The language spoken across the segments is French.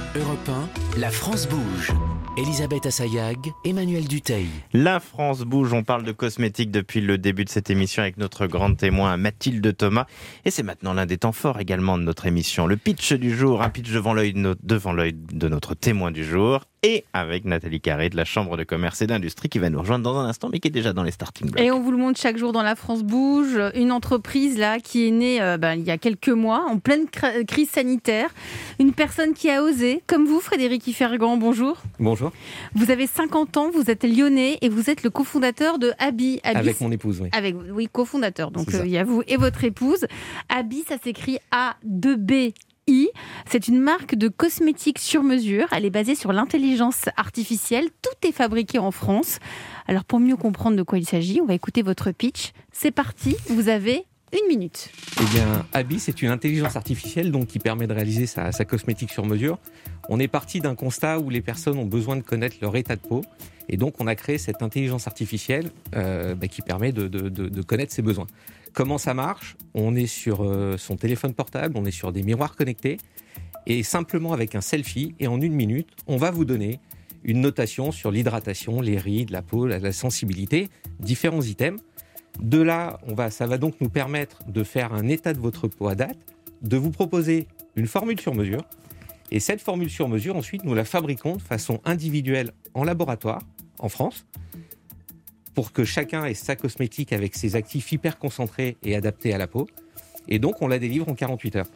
Europe 1, la France bouge. Elisabeth Assayag, Emmanuel Dutheil. La France bouge, on parle de cosmétiques depuis le début de cette émission avec notre grande témoin Mathilde Thomas. Et c'est maintenant l'un des temps forts également de notre émission. Le pitch du jour, un pitch devant l'œil de notre témoin du jour. Et avec Nathalie Carré de la Chambre de commerce et d'industrie qui va nous rejoindre dans un instant, mais qui est déjà dans les starting blocks. Et on vous le montre chaque jour dans La France bouge, une entreprise là qui est née il y a quelques mois, en pleine crise sanitaire. Une personne qui a osé, comme vous, Frédéric Iffergan, bonjour. Bonjour. Vous avez 50 ans, vous êtes lyonnais et vous êtes le cofondateur de Abi. Avec mon épouse, oui. Oui, cofondateur. Donc il y a vous et votre épouse. Abi, ça s'écrit A2B. C'est une marque de cosmétiques sur mesure. Elle est basée sur l'intelligence artificielle. Tout est fabriqué en France. Alors pour mieux comprendre de quoi il s'agit, on va écouter votre pitch. C'est parti, vous avez 1 minute. Eh bien, Abi, c'est une intelligence artificielle donc, qui permet de réaliser sa cosmétique sur mesure. On est parti d'un constat où les personnes ont besoin de connaître leur état de peau. Et donc, on a créé cette intelligence artificielle qui permet de connaître ses besoins. Comment ça marche ? On est sur son téléphone portable, on est sur des miroirs connectés. Et simplement avec un selfie, et en 1 minute, on va vous donner une notation sur l'hydratation, les rides, la peau, la sensibilité, différents items. De là, ça va donc nous permettre de faire un état de votre peau à date, de vous proposer une formule sur mesure. Et cette formule sur mesure, ensuite, nous la fabriquons de façon individuelle en laboratoire, en France, pour que chacun ait sa cosmétique avec ses actifs hyper concentrés et adaptés à la peau. Et donc, on la délivre en 48 heures.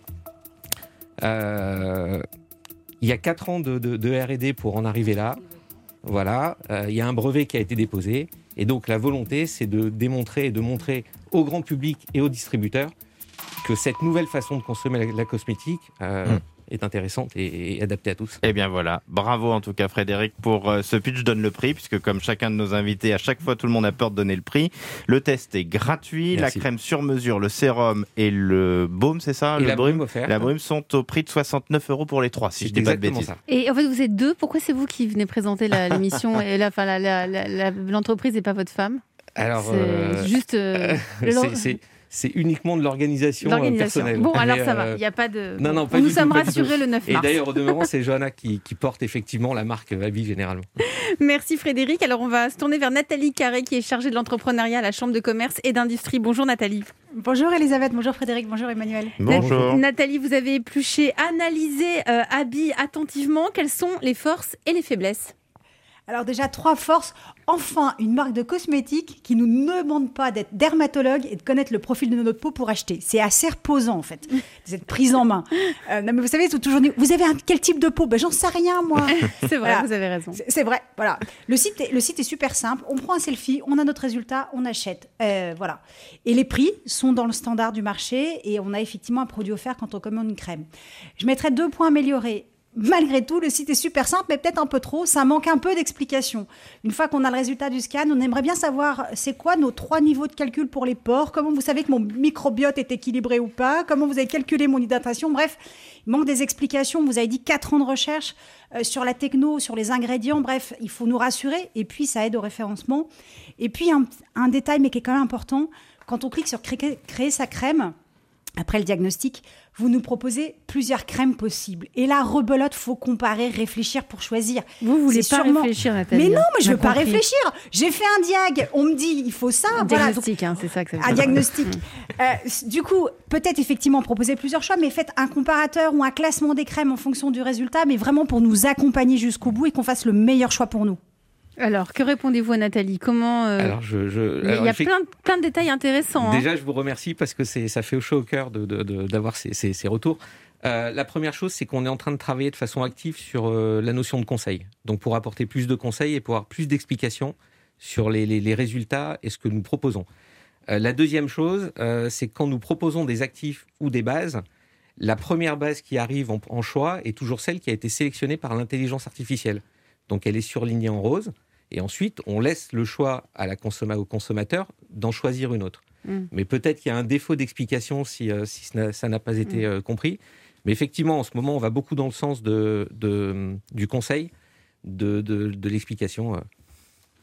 Il y a 4 ans de R&D pour en arriver là. Voilà, il y a un brevet qui a été déposé. Et donc, la volonté, c'est de démontrer et de montrer au grand public et aux distributeurs que cette nouvelle façon de consommer la cosmétique est intéressante et adaptée à tous. Eh bien voilà, bravo en tout cas Frédéric pour ce pitch. Je donne le prix, puisque comme chacun de nos invités, à chaque fois tout le monde a peur de donner le prix. Le test est gratuit. Merci. La crème sur mesure, le sérum et le baume, c'est ça ? Et le la brume offerte. La brume sont au prix de 69 € pour les 3, si je dis pas de bêtises. Ça. Et en fait, vous êtes 2. Pourquoi c'est vous qui venez présenter l'émission et l'entreprise et pas votre femme ? Alors, c'est juste... c'est uniquement de l'organisation personnelle. Bon, alors ça va, il n'y a pas de... Non, pas nous du sommes tout, rassurés le 9 Et mars. d'ailleurs, au demeurant, c'est Johanna qui porte effectivement la marque Abi généralement. Merci Frédéric. Alors on va se tourner vers Nathalie Carré qui est chargée de l'entrepreneuriat à la Chambre de commerce et d'industrie. Bonjour Nathalie. Bonjour Elisabeth, bonjour Frédéric, bonjour Emmanuel. Bonjour. Nathalie, vous avez épluché, analysé Abi attentivement. Quelles sont les forces et les faiblesses ? Alors déjà, 3 forces. Enfin, une marque de cosmétiques qui ne nous demande pas d'être dermatologue et de connaître le profil de notre peau pour acheter. C'est assez reposant en fait, cette prise en main. Non mais vous savez, c'est toujours quel type de peau ? J'en sais rien moi. C'est vrai, Voilà. vous avez raison. C'est vrai, voilà. Le site est super simple. On prend un selfie, on a notre résultat, on achète. Voilà. Et les prix sont dans le standard du marché et on a effectivement un produit offert quand on commande une crème. Je mettrais 2 points améliorés. Malgré tout, le site est super simple, mais peut-être un peu trop. Ça manque un peu d'explication. Une fois qu'on a le résultat du scan, on aimerait bien savoir c'est quoi nos 3 niveaux de calcul pour les pores, comment vous savez que mon microbiote est équilibré ou pas, comment vous avez calculé mon hydratation. Bref, il manque des explications. Vous avez dit 4 ans de recherche sur la techno, sur les ingrédients. Bref, il faut nous rassurer. Et puis, ça aide au référencement. Et puis, un détail, mais qui est quand même important, quand on clique sur créer sa crème, après le diagnostic, vous nous proposez plusieurs crèmes possibles. Et là, rebelote, faut comparer, réfléchir pour choisir. Vous voulez pas réfléchir, Nathalie ? Mais non, mais je On veux a pas compris. réfléchir. J'ai fait un diag. On me dit, il faut ça. Un Voilà. diagnostic, c'est ça que ça veut Un dire. diagnostic. Du coup, peut-être effectivement proposer plusieurs choix, mais faites un comparateur ou un classement des crèmes en fonction du résultat, mais vraiment pour nous accompagner jusqu'au bout et qu'on fasse le meilleur choix pour nous. Alors, que répondez-vous à Nathalie ? Comment Alors, il y a plein de détails intéressants. Déjà, je vous remercie parce que ça fait chaud au cœur d'avoir ces retours. La première chose, c'est qu'on est en train de travailler de façon active sur la notion de conseil. Donc, pour apporter plus de conseils et pour avoir plus d'explications sur les résultats et ce que nous proposons. La deuxième chose, c'est quand nous proposons des actifs ou des bases, la première base qui arrive en choix est toujours celle qui a été sélectionnée par l'intelligence artificielle. Donc, elle est surlignée en rose. Et ensuite, on laisse le choix au consommateur d'en choisir une autre. Mais peut-être qu'il y a un défaut d'explication si ça n'a pas été compris. Mais effectivement, en ce moment, on va beaucoup dans le sens du conseil, de l'explication.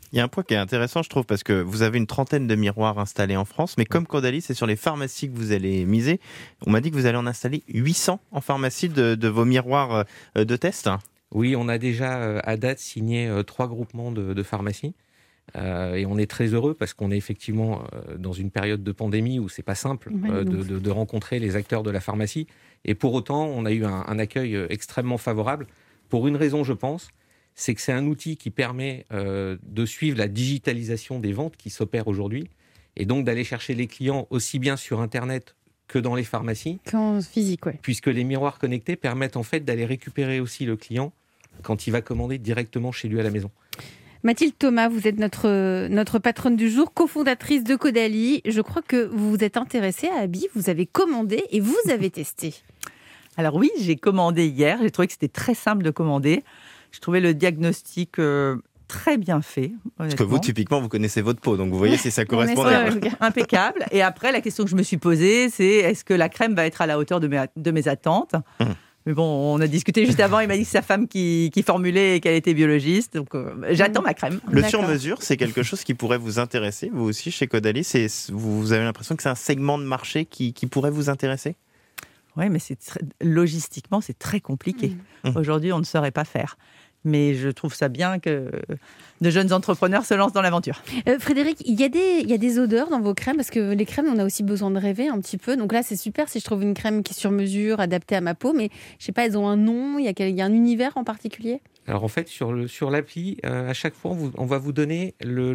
Il y a un point qui est intéressant, je trouve, parce que vous avez une trentaine de miroirs installés en France, mais comme Caudalie, c'est sur les pharmacies que vous allez miser. On m'a dit que vous allez en installer 800 en pharmacie de vos miroirs de test. Oui, on a déjà à date signé 3 groupements de pharmacies. Et on est très heureux parce qu'on est effectivement dans une période de pandémie où c'est pas simple de rencontrer les acteurs de la pharmacie. Et pour autant, on a eu un accueil extrêmement favorable. Pour une raison, je pense, c'est que c'est un outil qui permet de suivre la digitalisation des ventes qui s'opèrent aujourd'hui, et donc d'aller chercher les clients aussi bien sur Internet que dans les pharmacies. Qu'en physique, oui. Puisque les miroirs connectés permettent en fait d'aller récupérer aussi le client quand il va commander directement chez lui à la maison. Mathilde Thomas, vous êtes notre patronne du jour, cofondatrice de Caudalie. Je crois que vous vous êtes intéressée à Abi, vous avez commandé et vous avez testé. Alors oui, j'ai commandé hier. J'ai trouvé que c'était très simple de commander. Je trouvais le diagnostic très bien fait. Parce que vous, typiquement, vous connaissez votre peau, donc vous voyez si ça correspond. Impeccable. Et après, la question que je me suis posée, c'est est-ce que la crème va être à la hauteur de mes attentes ? Mais bon, on a discuté juste avant, il m'a dit que c'est sa femme qui formulait et qu'elle était biologiste, donc j'attends ma crème. Le sur-mesure, c'est quelque chose qui pourrait vous intéresser, vous aussi, chez Caudalie. Vous avez l'impression que c'est un segment de marché qui pourrait vous intéresser ? Oui, mais logistiquement, c'est très compliqué. Aujourd'hui, on ne saurait pas faire. Mais je trouve ça bien que de jeunes entrepreneurs se lancent dans l'aventure. Frédéric, il y a des odeurs dans vos crèmes, parce que les crèmes, on a aussi besoin de rêver un petit peu. Donc là, c'est super si je trouve une crème qui est sur mesure, adaptée à ma peau, mais je sais pas, elles ont un nom, il y a un univers en particulier ? Alors en fait, sur l'appli, à chaque fois, on va vous donner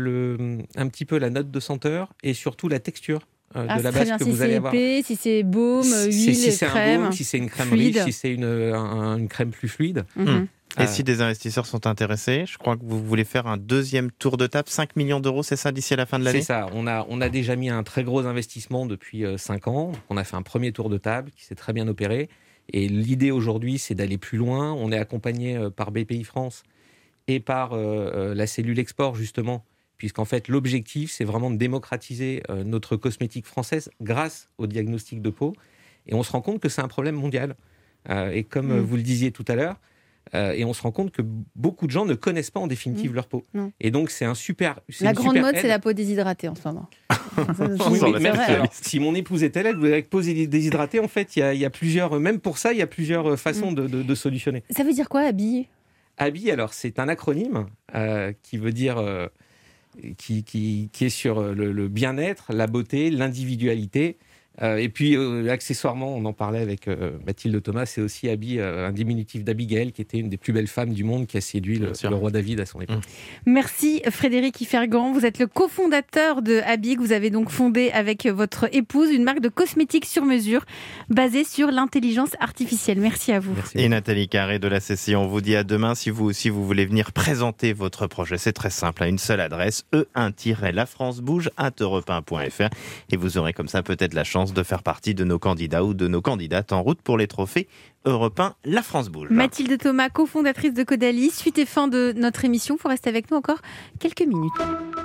un petit peu la note de senteur et surtout la texture de la base que vous allez avoir. Si c'est baume, huile, si c'est crème, un baume, si c'est une crème fluide. riche, si c'est une crème plus fluide. Et si des investisseurs sont intéressés, je crois que vous voulez faire un deuxième tour de table, 5 millions d'euros, c'est ça, d'ici à la fin de l'année ? C'est ça, on a déjà mis un très gros investissement depuis 5 ans. On a fait un premier tour de table qui s'est très bien opéré. Et l'idée aujourd'hui, c'est d'aller plus loin. On est accompagné par BPI France et par la cellule export, justement, puisqu'en fait, l'objectif, c'est vraiment de démocratiser notre cosmétique française grâce au diagnostic de peau. Et on se rend compte que c'est un problème mondial. Et comme vous le disiez tout à l'heure, et on se rend compte que beaucoup de gens ne connaissent pas en définitive leur peau. Et donc c'est un super. La grande mode, c'est la peau déshydratée en ce moment. Si mon épouse était là, elle voudrait peau déshydratée. En fait, il y a plusieurs. Même pour ça, il y a plusieurs façons de solutionner. Ça veut dire quoi, Abi ? Abi, alors c'est un acronyme qui veut dire qui est sur le bien-être, la beauté, l'individualité. Et puis, accessoirement, on en parlait avec Mathilde Thomas, c'est aussi Abi, un diminutif d'Abigail, qui était une des plus belles femmes du monde, qui a séduit le roi David à son époque. Merci Frédéric Iffergan. Vous êtes le cofondateur de Abi, que vous avez donc fondé avec votre épouse, une marque de cosmétiques sur mesure basée sur l'intelligence artificielle. Merci à vous. Merci. Et Nathalie Carré de la CCI, on vous dit à demain si vous aussi vous voulez venir présenter votre projet. C'est très simple, à une seule adresse, e1-lafrancebouge@europe1.fr, et vous aurez comme ça peut-être la chance de faire partie de nos candidats ou de nos candidates en route pour les trophées Europe 1 La France Bouge. Mathilde Thomas, cofondatrice de Caudalie. Suite et fin de notre émission. Il faut rester avec nous encore quelques minutes.